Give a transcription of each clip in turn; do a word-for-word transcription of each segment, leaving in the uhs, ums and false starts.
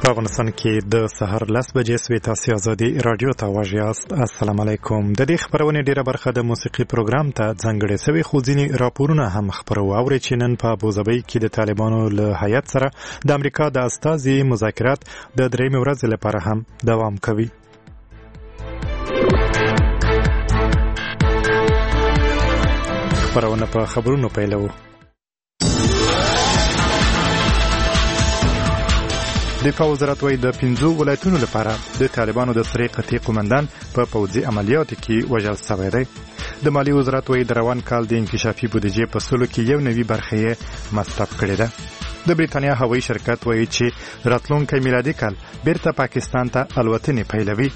په افغانستان کې د سحر لس بجې سوي تاسو ازادي رادیو ته واژ یاست. السلام علیکم. د دې خبرونه ډیره برخه د موسیقي پروګرام ته ځانګړې سوي خو ځینې راپورونه هم خبرو اوري چې نن په ابوظبي کې د طالبانو له هیئت سره د امریکا د استازي مذاکرات د درېیمې ورځې لپاره هم دوام کوي. خبرونه په خبرونو پیلو. دفاع وزارت وايي د پنځو ولایتونو لپاره د طالبانو د سرې قطعي قومندان په پوځي عملیاتو کې وژل شوی دی. د مالی وزارت وايي د روان کال د انکشافي بودیجې په سلو کې یو نوي برخه یې مصرف کړې ده. د بریتانیا هوایي شرکت وايي چې راتلونکی میلادي کال بیرته پاکستان ته الوتنې پیلوي.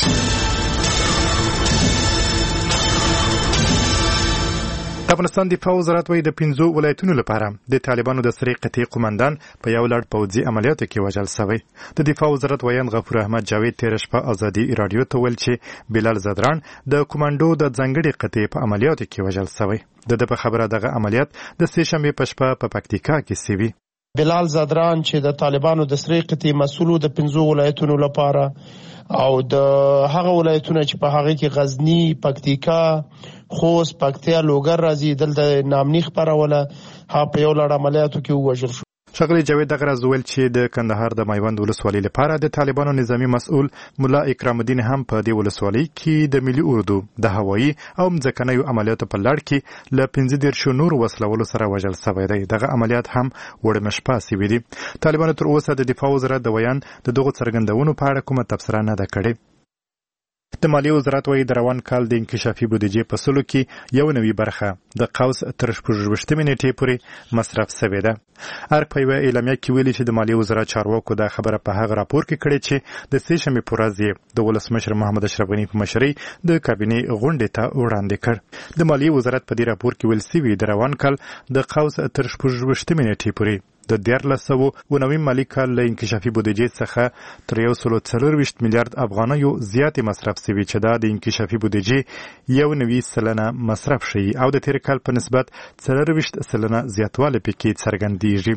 د افغانستان دفاع وزارت وايي د پنځو ولایتونو لپاره د طالبانو د سرې قطعي قومندان په یو لړ پوځي عملیاتو کې وژل شوی. د دفاع وزارت ویان غفور احمد جاوید تېره شپه ازادي رادیو ته ویل چې بلال زدران د کمانډو د ځانګړي قطعې په عملیاتو کې وژل شوی. د ده په خبره دغه عملیات د سې شنبې په شپه په پکتیکا کې سوي. بلال زدران چې د طالبانو د سرې قطعې مسؤل د پنځو ولایتونو لپاره او د هغه ولایتونو چې په هغه کې غزنی، پکتیکا، خوست، پکتیا، لوګر راځي دلته نامني خبروله ها په یو لړ عملیاتو کې ووژل شو. ښاغلي جاوید دغه راز ویل چې د کندهار د میوند ولسوالۍ لپاره د طالبانو نظامی مسؤل ملا اکرام الدین هم په دې ولسوالۍ کې د ملي اردو د هوایي او مځکنیو عملیاتو په لړ کې له پنځه دېرشو نورو وسلوالو سره وژل شوی دی. دغه عملیات هم وړمه شپه سوي دي. طالبانو تر اوسه د دفاع وزارت د ویان د دغو څرګندونو په اړه کومه تبصره نه ده کړې. د مالی وزارت وايي د روان کال د انکشافي بودیجې په سلو کې یو نوي برخه د قوس تر شپږویشتمې نېټې پورې مصرف شوې ده. ارګ په یوه اعلامیه کې ویلي چې د مالی وزارت چارواکو دا خبره په هغه راپور کې کړې چې د سې شنبې په ورځ د ولسمشر محمد اشرف غني په مشرۍ د کابینې غونډې ته وړاندې کړ. د مالی وزارت په دې راپور کې ویل شوي د روان کال د قوس تر شپږویشتمې نېټې پورې د دیارلس سوه اوه نوي مالي کال له انکشافي بودیجې څخه تر یو سلو څلورویشت میلیارد افغانیو زیاتې مصرف شوي چې دا د انکشافي بودیجې یو نوي سلنه مصرف شي او د تیر کال په نسبت څلورویشت سلنه زیاتوالی پکې څرګندېږي.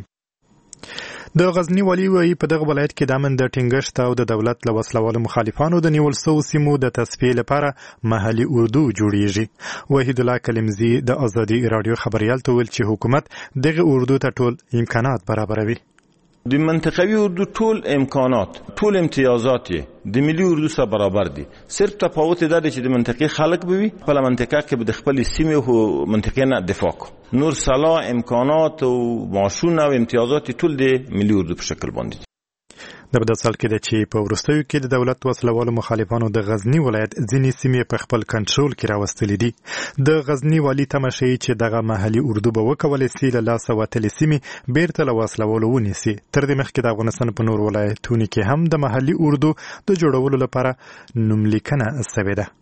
د غزنی والی وايي په دغه ولایت کې د امن د ټینګښت او د دولت له وسلوالو مخالفانو د نیول شوو سیمو د تصفیې لپاره محلي اردو جوړیږي. وحید الله کلمزي د ازادي رادیو خبريال ته ویل چې حکومت دغه اردو ته ټول امکانات برابروي. د منطقوي اردو ټول امکانات ټول امتیازات د ملي اردو سره برابر دي. صرف تفاوت دا دی چې د منطقي خلک به وي په منطقه کې به د خپل سیمې او منطقې نه دفاع کو. نور سلا امکانات او معاشونه او امتیازات ټول د ملي اردو په شکل باندې دي. د په داسې حال کې ده چې په وروستیو کې د دولت وسلوالو مخالفانو د غزنی ولایت ځینې سیمې په خپل کنټرول کې راوستلې دي. د غزنی والي تمه ښیي چې دغه محلي اردو به وکولی سي له لاسه وتلې سیمې بیرته له وسلوالو ونیسي. تر دې مخکې د افغانستان په نور ولایتونو کې هم د محلي اردو د جوړولو لپاره نوملیکنه شوې ده.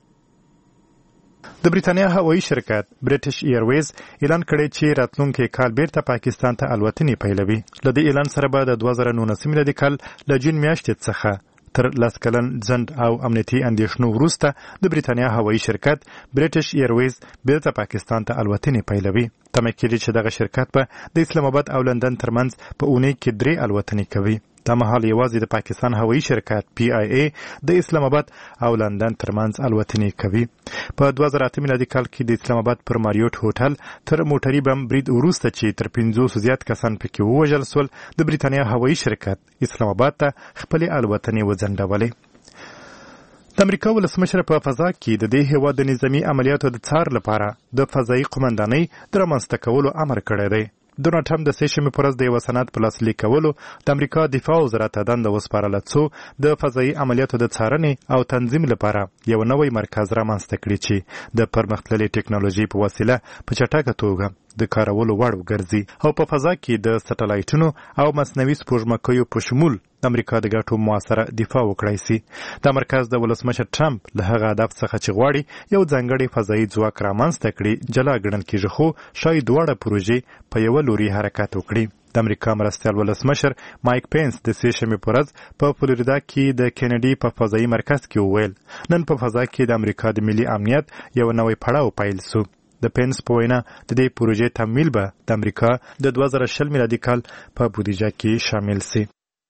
د بریتانیا هوایي شرکت برټش ایرویز اعلان کړی چې راتلونکي کال بیرته پاکستان ته الوتنې پیلوي. له دې اعلان سره به د دوه زره نولسم میلادي کال له جون میاشتې څخه تر لس کلن ځنډ او امنیتي اندېښنو وروسته د بریتانیا هوایي شرکت برټش ایرویز بیرته پاکستان ته الوتنې پیلوي. تمه کېږي چې دغه شرکت به د اسلام آباد او لندن ترمنځ په اونۍ کې درې الوتنې کوي. دا مهال یوازې د پاکستان هوایي شرکت پی آی ای د اسلام آباد او لندن ترمنځ الوتنې کوي. په دوه زره اته میلادي کال کې د اسلام آباد پر ماریوټ هوټل تر موټري بم برید وروسته چې تر پنځوسو زیات کسان پکې ووژل شول د بریتانیا هوایي شرکت اسلام آباد ته خپلې الوتنې وځنډولې. د امریکا ولسمشر په فضا کې د دې هیواد د نظامي عملیاتو د څار لپاره د فضایي قومندانۍ د رامنځته کولو امر کړی دی. ډونالډ ټرمپ د سې شنبې په ورځ د یوه سند په لاسلیک کولو د امریکا دفاع وزارت ته دنده وسپارله څو د فضایي عملیاتو د څارنې او تنظیم لپاره یو نوی مرکز رامنځته کړي چې د پرمختللې ټکنالوژي په وسیله په چټکه توګه د کارولو وړ وګرځي او په فضا کې د سټلایټونو او مصنوعي سپوږمکیو په شمول د امریکا د ګټو موثره دفاع وکړای سي. دا مرکز د ولسمشر ټرمپ له هغه هدف څخه چې غواړي یو ځانګړی فضایي ځواک رامنځته کړي جلا ګڼل کېږي، خو شاید دواړه پروژې په یوه لوري حرکت وکړي. د امریکا مرستیال ولسمشر مایک پینس د سې شنبې په ورځ په فلوریدا کې د کینیډي په فضایي مرکز کې وویل نن په فضا کې د امریکا د ملي امنیت یو نوی پړاو پیل سو. د پینس په وینا د دې پروژې تمویل به د امریکا د دوه زره شل میلادي کال په بودیجه کې شامل سي.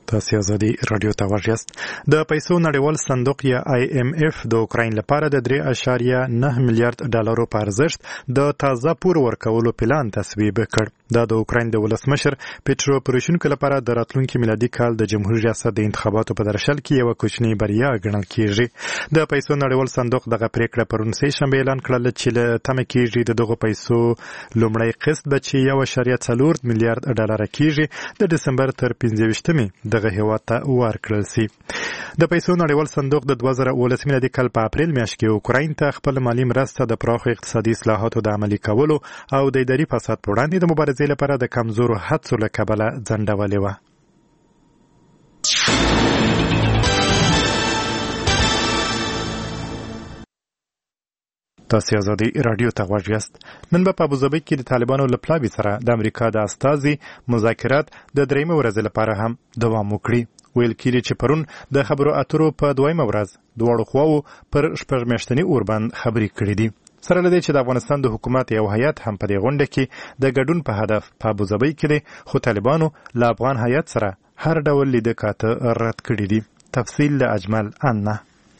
تاسو ازادي رادیو ته ورغاست. د پیسو نړیوال صندوق یا آی ایم اف د اوکراین لپاره د درې اعشاریه نه میلیارډ ډالرو په ارزښت د تازه پور ورکولو پلان تصویب کړ. دا د اوکراین د ولسمشر پیټرو پوروشینکو لپاره د راتلونکي میلادي کال د جمهوریت ریاست د انتخاباتو په درشل کې یو کوچنی بریا ګڼل کیږي. د پیسو نړیوال صندوق دغه پریکړه پرون سه شنبه اعلان کړل چې له تمه کیږي د دغه پیسو لومړی قسط به چې یو اعشاریه څلور میلیارډ ډالر کیږي د دسمبر تر پنځه ویشتمې دغه هیواد ته ورکړل سي. د پیسو نړیوال صندوق د دوه زره اوولس میلادي کال په اپریل میاشت کې اوکراین ته خپل مالی مرسته د پراخو اقتصادي اصلاحاتو د عملي کولو او د اداري فساد په وړاندې د مبارزې لپاره د کمزورو هڅو له کبله ځنډولې وه. تاسو ازادي رادیو ته غوږ یاست. نن په ابوظبي کې د طالبانو له پلاوي سره د امریکا د استازي مذاکرات د درېیمې ورځې لپاره هم دوام وکړي. ویل کېږي چې پرون د خبرو اترو په دویمه ورځ دواړو خواوو پر شپږ میاشتني اوربند خبرې کړې دي. سره له دې چې د افغانستان د حکومت یو هیئت هم په دې غونډه کې د ګډون په هدف په ابوظبي کې دی، خو طالبانو له افغان هیئت سره هر ډول لیده کاته رد کړي دي. تفصیل له اجمل انه.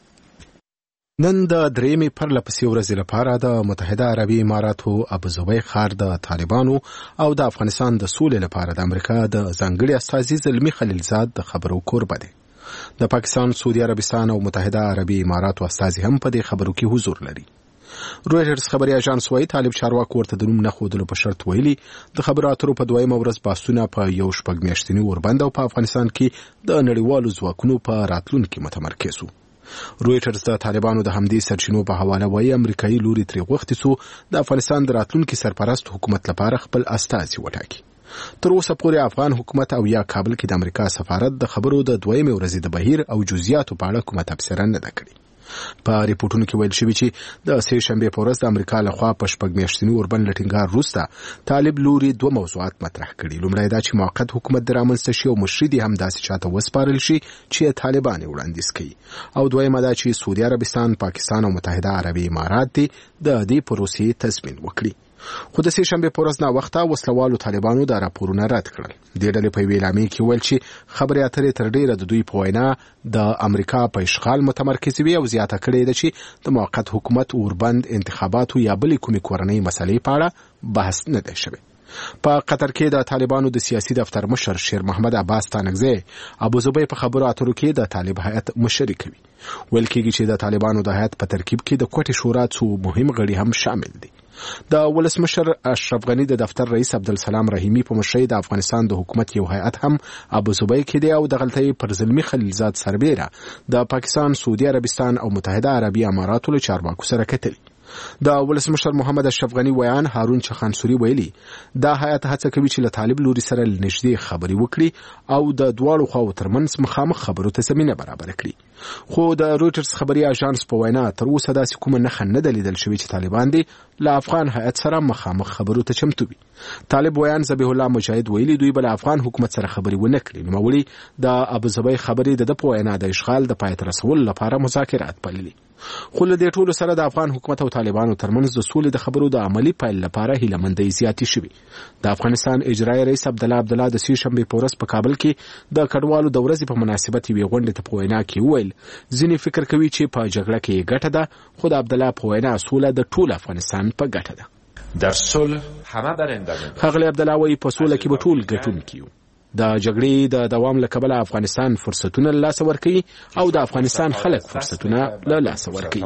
نن د درېیمې پرلپسې ورځې لپاره د متحده عربي اماراتو ابوظبي ښار د طالبانو او د افغانستان د سولې لپاره د امریکا د ځانګړي استازي زلمي خلیلزاد د خبرو کوربه دی. د پاکستان، سعودي عربستان او متحده عربي اماراتو استازي هم په دې خبرو کې حضور لري. رویټرز خبري اژانس وايي طالب چارواکو ورته د نوم نه ښودلو په شرط ویلي د خبرو اترو په دویمه ورځ بحثونه په یو شپږ میاشتني اوربند او په افغانستان کې د نړیوالو ځواکونو په راتلونکي متمرکز وو. رویټرز د طالبانو د همدې سرچینو په حواله وایي امریکایي لوري ترې غوښتي څو د افغانستان د راتلونکي سرپرست حکومت لپاره خپل استازي وټاکي. تر اوسه پورې افغان حکومت او یا کابل کې د امریکا سفارت د خبرو د دویمې ورځې د بهیر او جزئیاتو په اړه کومه تبصره نه ده کړې. په ریپورتونو کې ویل شوی چې د سه شنبه په ورځ د امریکا لخوا په شپږ میاشتني اوربند لټینګار وروسته طالب لوري دوه موضوعات مطرح کړي. لومړی دا چې موقت حکومت د رامنځته شي او مشري دې هم داسې چاته وسپارل شي چې طالبان وړاندیز کوي، او دویمه دا چې سعودي عربستان، پاکستان او متحده عربي امارات دې د دې پروسې تضمین وکړي. خو د سه شنبه په ورځ نا وخته وسلوالو طالبانو دا راپورونه رد کړل. د ډلې په ویلامې کې ویل چې خبرې اترې تر ډیره د دوی په وینا د امریکا په اشغال متمرکز وي او زیاته کړې ده چې د موقت حکومت اوربند انتخاباتو یا بلې کومې کورنۍ مسلې په اړه بحث نه دی شوی. په قطر کې د طالبانو د سیاسي دفتر مشر شیر محمد عباس تانکزی ابوظبي په خبرو اترو کې د طالب هیئت مشري کوي. ویل کېږي چې د طالبانو د هیئت په ترکیب کې د کوټې شورا څو مهم غړي هم شامل دي. د ولسمشر اشرف غنی د دفتر رئیس عبدالسلام رحیمی په مشرۍ د افغانستان د حکومت یو هیئت هم ابوظبي کې دی او د غلطۍ پر زلمي خلیلزاد سربیره د پاکستان، سعودي عربستان او متحده عربي اماراتو له چارواکو سره کتلي. د ولسمشر محمد اشرف غنی ویان هارون چخانسوري ویلي دا هیئت هڅه کوي چې له طالب لوري سره نږدې خبرې وکړي او د دواړو خواو ترمنځ مخامخ خبرو ته زمینه برابر کړي. خو د رویټرز خبري اژانس په وینا تر اوسه داسې کومه نښه نه ده لیدل شوې چې طالبان دې له افغان هیئت سره مخامخ خبرو ته چمتو وي. طالب ویان ذبیح الله مجاهد ویلي دوی به له افغان حکومت سره خبرې ونه کړي، نوموړي د ابوظبي خبرې د ده په وینا د اشغال د پای ته رسولو لپاره مذاکرات پیلوي. خو له دې ټولو سره د افغان حکومت او طالبانو ترمنځ د سولې د خبرو د عملی پیل لپاره هیلهمندۍ زیاتې شوې. د افغانستان اجرایي رئیس عبدالله عبدالله د سه شنبې په ورځ په کابل کې د کډوالو د ورځې په مناسبت یوې غونډې ته په وینا کې وویل ځینې فکر کوي چې په جګړه کې ګټه ده، خو د عبدالله په وینا سوله د ټول افغانستان په ګټه ده. در صلح همه برندگان. ښاغلی عبدالله وایي په سوله کې به ټول ګټونکي یو. د جګړې د دوام له کبله افغانستان فرصتونه له لاسه ورکوي او د افغانستان خلک فرصتونه له لاسه ورکوي.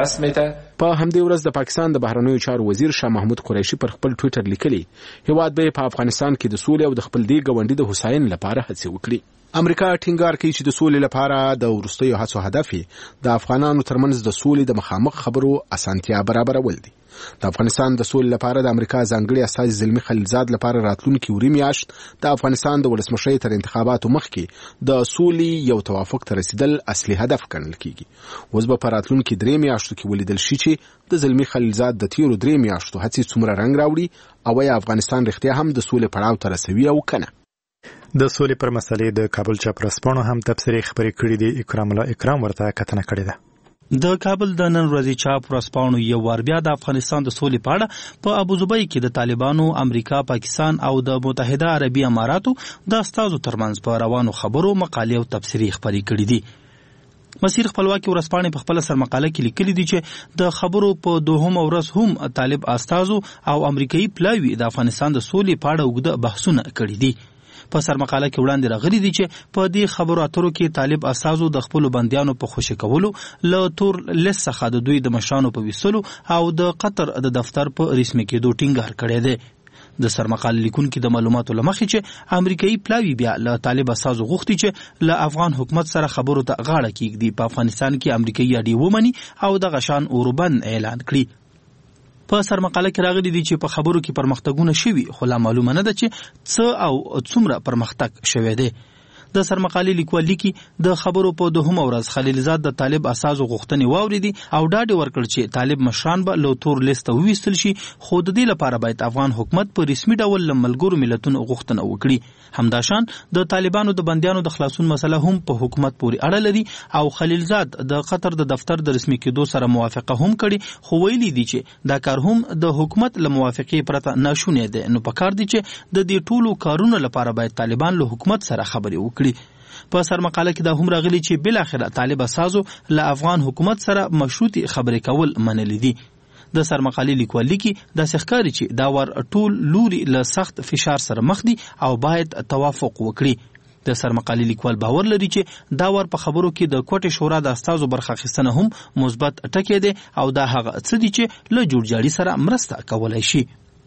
په همدې ورځ د پاکستان د بهرنیو چارو وزیر شاه محمود قریشي پر خپل ټویټر لیکلي هیواد به په افغانستان کې د سولې او د خپل دې ګاونډي د هوساینې لپاره هڅې وکړي. امریکا ټینګار کوي چې د سولې لپاره د وروستیو هڅو هدف د افغانانو ترمنځ د سولې د مخامخ خبرو اسانتیا برابرول دي. د افغانستان د سولې لپاره د امریکا ځانګړي استازي زلمي خلیلزاد لپاره راتلونکي وري میاشت د افغانستان د ولسمشرۍ تر انتخاباتو مخکې د سولې یو توافق ته رسیدل اصلي هدف ګڼل کیږي. اوس به په راتلونکي درې میاشتو کې ولیدل شي چې د زلمي خلیلزاد د تیرو درې میاشتو هڅې څومره رنګ راوړي او یا افغانستان رښتیا هم د سولې پړاو ته رسوي او کنه. د سولې پر مسلې د کابل چاپرسپانو هم تبصرې خبرې کړې دي. اکرام الله اکرام ورته کتنه کړې ده. د کابل د نن ورځې چاپ ورځپاڼو یو وار بیا د افغانستان د سولې په اړه په ابوظبي کې د طالبانو، امریکا، پاکستان او د متحده عربي اماراتو د استازو ترمنځ په روانو خبرو مقالې او تبصرې خپرې کړې دي. مسیر خپلواکي ورځپاڼې په خپل سرمقاله کې لیکلي دي چې د خبرو په دوهم ورځ هم طالب استازو او امریکایي پلاوي د افغانستان د سولې په اړه اوږده بحثونه کړي دي. په سرمقاله کې وړاندې راغلي دي چې په دې خبرو اترو کې طالب استازو د خپل بنديانو په خوشي کولو، له تور لیست څخه د دوی د مشرانو په ویسلو او د قطر د دفتر په رسمي کېدو ټینګار کړی دی. د سرمقاله لیکونکو د معلوماتو لمخې چې امریکایي پلاوی بیا له طالب استازو غوښتي چې له افغان حکومت سره خبرو ته غاړه کېږدي، په افغانستان کې امریکایي اډې ومني او د غشان اوربند اعلان کړي. په سرمقاله کې راغلي دي چې په خبرو کې پرمختګونه شوي، خو لا معلومه نه ده چې څه او څومره پرمختګ شوی دی. د سرمقالې لیکوال لیکي د خبرو په دوهمه ورځ خلیلزاد د طالب اساسو غوښتنې واوریدي او ډاډ ورکړ چې طالب مشران به له تور لیست وویستل شي، خو د دې لپاره باید افغان حکومت په رسمي ډول له ملګرو ملتونو غوښتنه وکړي. همداشان د طالبانو د بندیانو د خلاصون مسله هم په حکومت پورې اړه لري او خلیلزاد د قطر د دفتر د رسمي کېدو سره موافقه هم کړي، خو ویلي دي چې دا کار هم د حکومت له موافقې پرته ناشونی دی. نو پکار دي چې د دې ټولو کارونو لپاره باید طالبان له حکومت سره خبرې وکړي. په سرمقاله کې دا هم راغلي چې بل اخر طالب اساسو له افغان حکومت سره مشروطي خبرې کول منلي دي. د سرمقالې لیکوال لیکي دا ښکاري چې دا ور ټول لوري له سخت فشار سره مخ دي او باید توافق وکړي. د سرمقالې لیکوال باور لري چې دا ور په خبرو کې د کوټې شورا د استازو برخه اخیستنه هم مثبت ټکی دی او دا هغه څه دي چې له جوړجاړي سره مرسته کولای شي.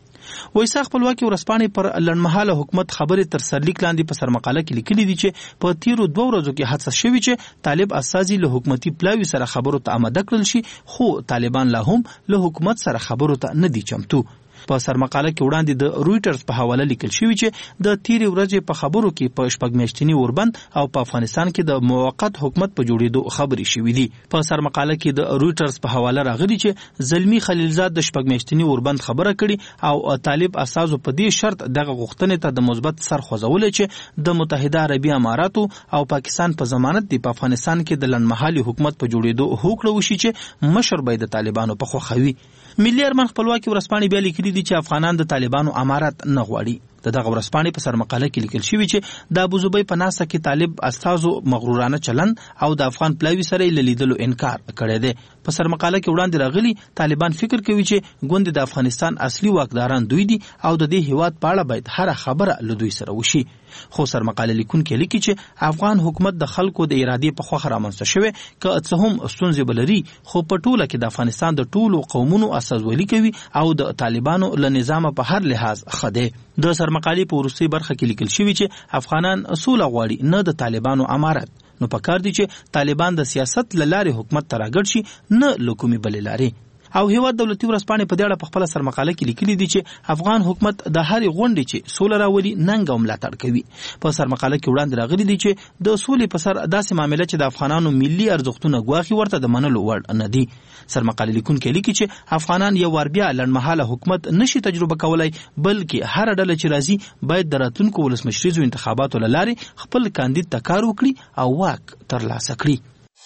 وایسا خپلواکي ورځپاڼې پر لنډمهاله حکومت خبرې تر سرلیک لاندې په سرمقاله کې لیکلي دي چې په تیرو دوه ورځو کې هڅه شوې چې طالب اساسي له حکومتي پلاوي سره خبرو ته آماده کړل شي، خو طالبان لا هم له حکومت سره خبرو ته نه دي چمتو. په سرمقاله کې وړاندې د رويټرز په حواله لیکل شوی چې د تیرې ورځې په خبرو کې په شپږ میاشتنی اوربند او په افغانستان کې د موقت حکومت په جوړېدو خبرې شوې دي. په سرمقاله کې د رويټرز په حواله راغلي چې زلمی خلیلزاد د شپږ میاشتنی اوربند خبره کړي او طالب اساسو په دې شرط دغه غوښتنې ته د مثبت سر خوځول چې د متحده عربي اماراتو او پاکستان په ضمانت دی په افغانستان کې د لنډمهالي حکومت په جوړېدو هوکړه وشي چې مشر به د طالبانو په خوښوي. ملي ارمان خپلواکي ورځپاڼې بیا لیکلي دي چې افغانان د طالبانو امارات نه غواړي. د دغه ورځپاڼې په سرمقاله کې لیکل شوی چې د ابوظبي په ناسه کې طالب استازو مغرورانه چلن او د افغان پلاوي سره لیدلو انکار کړی دی. په سرمقاله کې وړاندې راغلي طالبان فکر کوي چې ګوند د افغانستان اصلي واکداران دوی دي او د دې هیواد په اړه باید هر خبره له دوی سره وشي. خو سرمقاله لیکونکي لیکي چې افغان حکومت د خلکو د ارادې په خوخه رامنځته شوی، که څه هم ستونزې بلري، خو په ټوله کې د افغانستان د ټولو قومونو استازولي کوي او د طالبانو له نظام په هر لحاظ خده. د سرمقالې په وروستۍ برخه کې لیکل شوی چې افغانان سوله غواړي، نه د طالبانو امارت. نو پکار دي چې طالبان د سیاست له لارې حکومت ته راګډ شي، نه له کومې بلې لارې. او هیواد دولتي ورځپاڼې په دې اړه په خپل سرمقاله کې لیکلي دي چې افغان حکومت د هرې غونډې چې سوله راولي ننګ او ملاتړ کوي. په سرمقاله کې وړاندې راغلي دي چې د سولې په سر داسې معامله چې د افغانانو ملي ارزښتونه ګواښي ورته د منلو وړ نه دي. سرمقاله لیکونکي لیکي چې افغانان یو ور بیا لنډمهاله حکومت نشي تجربه کولای، بلکې هر ډله چې راځي باید د راتلونکو ولسمشریزو انتخاباتو له لارې خپل کاندید ته کار وکړي او واک ترلاسه کړي.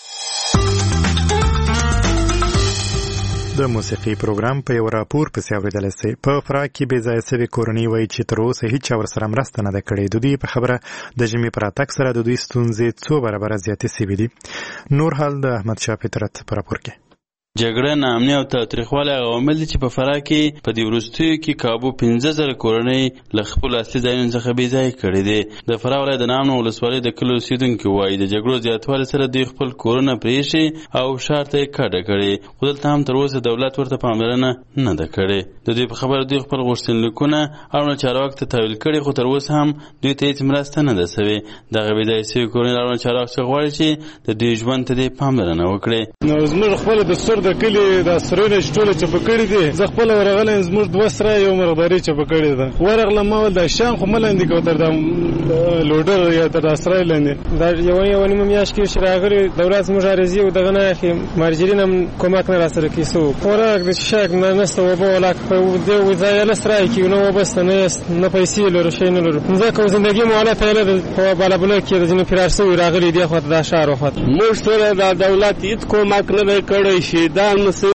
د موسیقي پروګرام په یو راپور پسې اورېدلی سئ. په فراه کې بې ځایه سوي کورنۍ وایي چې تر اوسه هیچا ورسره مرسته نه ده کړې. د دوی په خبره د ژمي په راتګ سره د دوی ستونزې څو برابره زیاتې سوي دي. نور حال د احمدشاه فطرت په راپور کې. جګړه، ناامني او تاوتریخوالی هغه عوامل دي چې په فراه کې په دې وروستیو کې کابو پنځه زره کورنۍ له خپلو اصلي ځایونو څخه بې ځایه کړي دي. د فراه ولایت د نامنو ولسوالۍ د کلیو اوسېدونکي وایي د جګړو زیاتوالي سره دوی خپل کورونه پرېښي او ښار ته یې کډه کړې، خو دلته هم تر اوسه دولت ورته پاملرنه نه ده کړې. د دوی په خبره دوی خپل غوښتنلیکونه اړوند چارواکو ته تحویل کړي، خو تر اوسه هم دوی ته هېڅ مرسته نه ده سوې. دغه بې ځایه سوي کورنۍ اړوند چارواکو څخه غواړي چې د دوی ژوند ته دې پاملرنه وکړي. نو زموږ خپله دستور د کلی د سرونه ټول چې پکړې دي زه خپل ورغلم زموږ دوه سره یو مرغداري چې پکړې ده ورغله ما ول د شان خو ملندې کو تر د لوډر یا تر اسرای لاندې دا یو یو نیمه میاش کې شراغري دولت مجارزي او دغه نه اخی مرجرین هم کومک نه راسره کیسو خوراک د شک نه نسته و به ولاک په دې وځای له سرای کې نو وبست نه نه پیسې لرو شي نه لرو ځکه زندگی مولات له په بالابل کې د جن فرارسو راغلي دی خو د شهر وخت موږ سره د دولت هیڅ کومک نه کړی شي دا